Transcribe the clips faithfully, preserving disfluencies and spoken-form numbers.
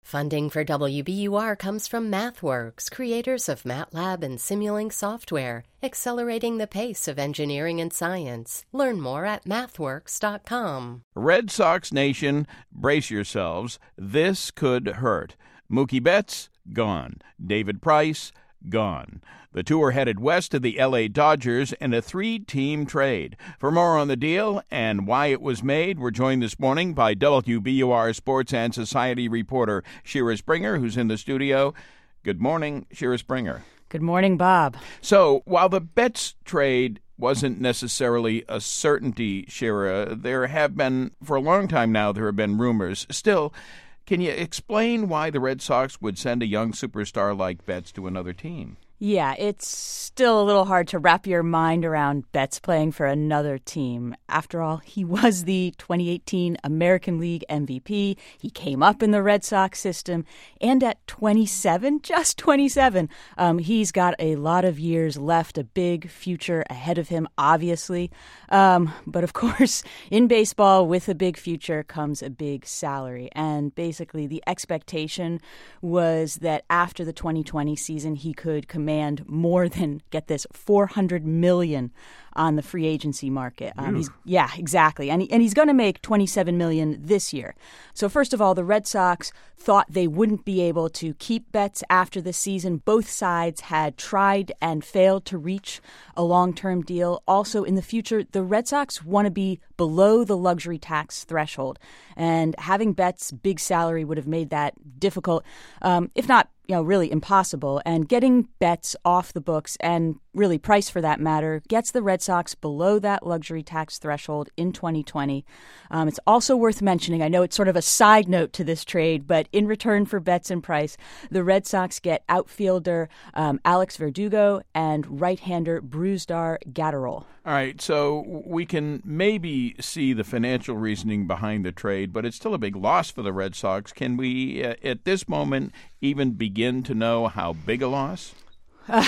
Funding for W B U R comes from MathWorks, creators of MATLAB and Simulink software, accelerating the pace of engineering and science. Learn more at mathworks dot com. Red Sox Nation, brace yourselves. This could hurt. Mookie Betts, gone. David Price, gone. The two are headed west to the L A Dodgers in a three-team trade. For more on the deal and why it was made, we're joined this morning by W B U R Sports and Society reporter Shira Springer, who's in the studio. Good morning, Shira Springer. Good morning, Bob. So, while the Betts trade wasn't necessarily a certainty, Shira, there have been, for a long time now, there have been rumors. Still, can you explain why the Red Sox would send a young superstar like Betts to another team? Yeah, it's still a little hard to wrap your mind around Betts playing for another team. After all, he was the twenty eighteen American League M V P. He came up in the Red Sox system. And at twenty-seven, just twenty-seven, um, he's got a lot of years left, a big future ahead of him, obviously. Um, but of course, in baseball, with a big future comes a big salary. And basically, the expectation was that after the twenty twenty season, he could command more than, get this, four hundred million dollars on the free agency market. Um, he's, yeah, exactly. And, he, and he's going to make twenty-seven million dollars this year. So first of all, the Red Sox thought they wouldn't be able to keep Betts after the season. Both sides had tried and failed to reach a long-term deal. Also, in the future, the Red Sox want to be below the luxury tax threshold. And having Betts' big salary would have made that difficult, um, if not you know, really impossible. And getting Betts off the books, and really Price for that matter, gets the Red Sox below that luxury tax threshold in twenty twenty. Um, it's also worth mentioning, I know it's sort of a side note to this trade, but in return for Betts and Price, the Red Sox get outfielder um, Alex Verdugo and right-hander Brusdar Gatterol. All right, so we can maybe see the financial reasoning behind the trade, but it's still a big loss for the Red Sox. Can we, uh, at this moment, even begin to know how big a loss? Uh,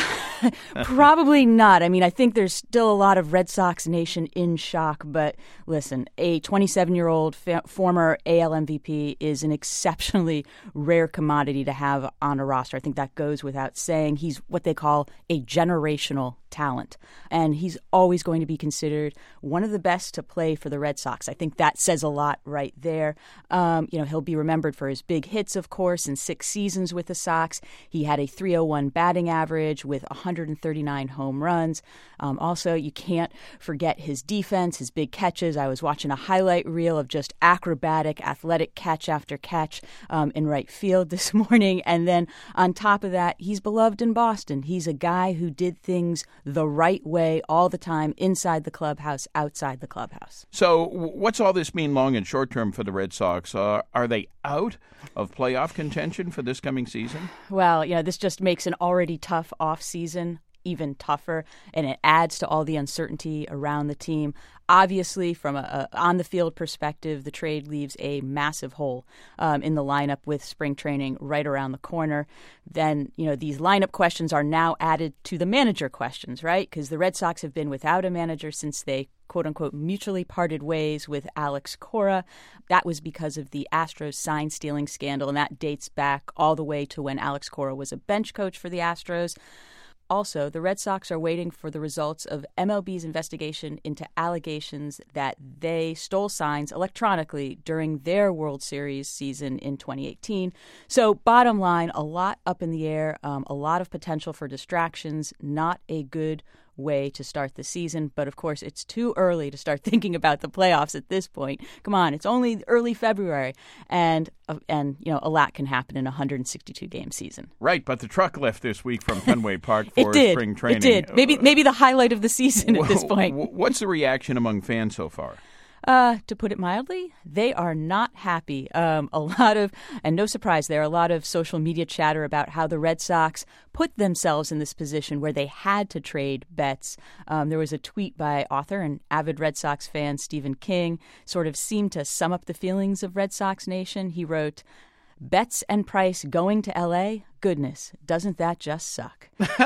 probably not. I mean, I think there's still a lot of Red Sox Nation in shock. But listen, a twenty-seven-year-old fa- former A L M V P is an exceptionally rare commodity to have on a roster. I think that goes without saying. He's what they call a generational talent, and he's always going to be considered one of the best to play for the Red Sox. I think that says a lot right there. Um, you know, he'll be remembered for his big hits, of course, in six seasons with the Sox. He had a three oh one batting average with one hundred thirty-nine home runs. Um, also, you can't forget his defense, his big catches. I was watching a highlight reel of just acrobatic, athletic catch after catch um, in right field this morning. And then on top of that, he's beloved in Boston. He's a guy who did things the right way all the time, inside the clubhouse, outside the clubhouse. So what's all this mean long and short term for the Red Sox? Uh, are they out of playoff contention for this coming season? Well, you know, this just makes an already tough offseason even tougher, and it adds to all the uncertainty around the team. Obviously, from a, a on-the-field perspective, the trade leaves a massive hole um, in the lineup with spring training right around the corner. Then, you know, these lineup questions are now added to the manager questions, right? Because the Red Sox have been without a manager since they quote-unquote mutually parted ways with Alex Cora. That was because of the Astros sign-stealing scandal, and that dates back all the way to when Alex Cora was a bench coach for the Astros. Also, the Red Sox are waiting for the results of M L B's investigation into allegations that they stole signs electronically during their World Series season in twenty eighteen. So, bottom line, a lot up in the air, um, a lot of potential for distractions, not a good way to start the season. But of course, it's too early to start thinking about the playoffs at this point. Come on, it's only early February, and uh, and you know a lot can happen in a one hundred sixty-two game season. Right, but the truck left this week from Fenway Park for it did. spring training. It did. Maybe maybe the highlight of the season at this point. What's the reaction among fans so far? Uh, to put it mildly, they are not happy. Um, a lot of, and no surprise, there are a lot of social media chatter about how the Red Sox put themselves in this position where they had to trade Betts. Um, there was a tweet by author and avid Red Sox fan Stephen King, sort of seemed to sum up the feelings of Red Sox Nation. He wrote, "Betts and Price going to L A? Goodness, doesn't that just suck?"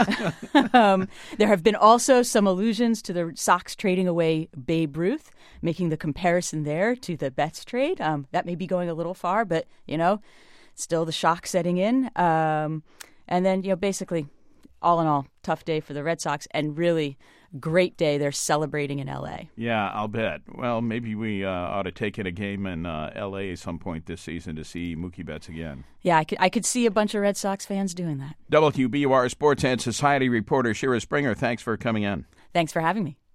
um, there have been also some allusions to the Sox trading away Babe Ruth, making the comparison there to the Betts trade. Um, that may be going a little far, but, you know, still the shock setting in. Um, and then, you know, basically, all in all, tough day for the Red Sox and really great day. They're celebrating in L A. Yeah, I'll bet. Well, maybe we uh, ought to take in a game in uh, L A at some point this season to see Mookie Betts again. Yeah, I could, I could see a bunch of Red Sox fans doing that. W B U R Sports and Society reporter Shira Springer, thanks for coming in. Thanks for having me.